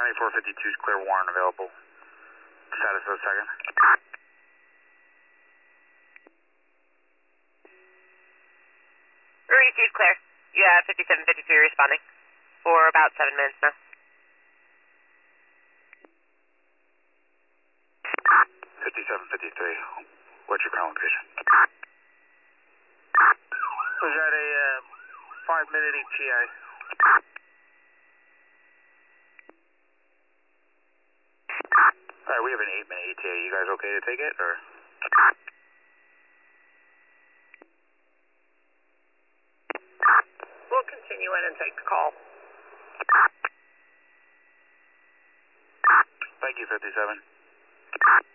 9452 is clear warrant available. Status of the second. Received clear. Yeah, 5753 responding for about 7 minutes now. 5753. What's your current location? Was that a 5-minute ETA? Alright, we have an 8-minute ETA. You guys okay to take it, or? We'll continue in and take the call. Thank you, 57.